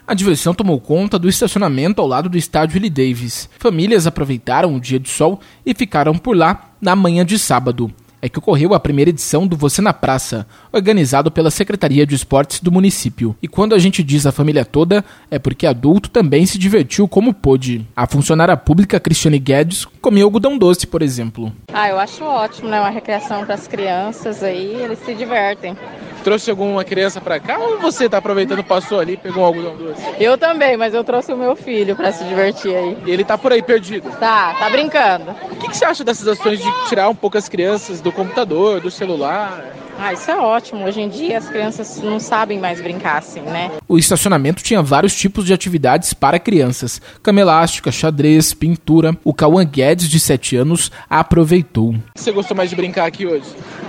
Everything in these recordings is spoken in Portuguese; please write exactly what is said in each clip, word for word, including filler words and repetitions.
A diversão tomou conta do estacionamento ao lado do estádio Willie Davis. Famílias aproveitaram o dia de sol e ficaram por lá na manhã de sábado. É que ocorreu a primeira edição do Você na Praça, organizado pela Secretaria de Esportes do município. E quando a gente diz a família toda, é porque adulto também se divertiu como pôde. A funcionária pública Cristiane Guedes comeu algodão doce, por exemplo. Ah, eu acho ótimo, né? Uma recreação para as crianças aí, eles se divertem. Trouxe alguma criança pra cá ou você tá aproveitando, passou ali e pegou um algodão doce? Eu também, mas eu trouxe o meu filho pra se divertir aí. E ele tá por aí perdido? Tá, tá brincando. O que, que você acha dessas ações de tirar um pouco as crianças do computador, do celular? Ah, isso é ótimo. Hoje em dia as crianças não sabem mais brincar assim, né? O estacionamento tinha vários tipos de atividades para crianças. Cama elástica, xadrez, pintura. O Cauã Guedes, de sete anos, aproveitou. O que você gostou mais de brincar aqui hoje?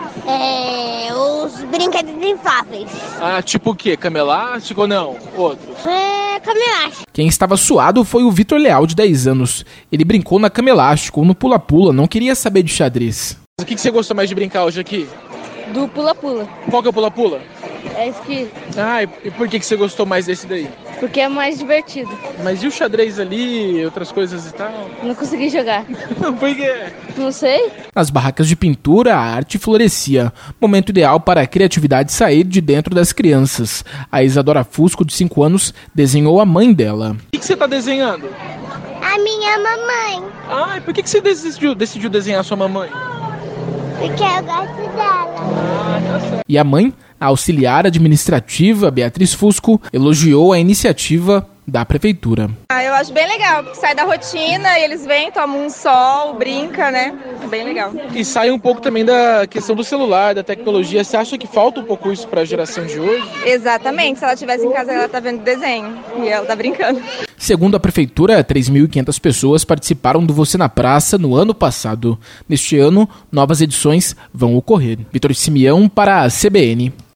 É, os brinquedos infláveis. Ah, tipo o quê? Cama elástica ou não? Outros? É, cama elástica. Quem estava suado foi o Vitor Leal, de dez anos. Ele brincou na cama elástica ou no pula-pula, não queria saber de xadrez. O que, que você gostou mais de brincar hoje aqui? Do pula-pula. Qual que é o pula-pula? É isso que... Ah, e por que, que você gostou mais desse daí? Porque é mais divertido. Mas e o xadrez ali, outras coisas e tal? Não consegui jogar. Por quê? Não sei. Nas barracas de pintura, a arte florescia. Momento ideal para a criatividade sair de dentro das crianças. A Isadora Fusco, de cinco anos, desenhou a mãe dela. O que, que você tá desenhando? A minha mamãe. Ah, e por que, que você decidiu, decidiu desenhar a sua mamãe? Porque eu gosto dela. Ah, tá certo. E a mãe, a auxiliar administrativa Beatriz Fusco, elogiou a iniciativa da prefeitura. Ah, eu acho bem legal, porque sai da rotina, eles vêm, tomam um sol, brinca, né? É bem legal. E sai um pouco também da questão do celular, da tecnologia. Você acha que falta um pouco isso para a geração de hoje? Exatamente. Se ela estivesse em casa, ela tá vendo desenho e ela tá brincando. Segundo a prefeitura, três mil e quinhentas pessoas participaram do Você na Praça no ano passado. Neste ano, novas edições vão ocorrer. Vitor Simeão para a C B N.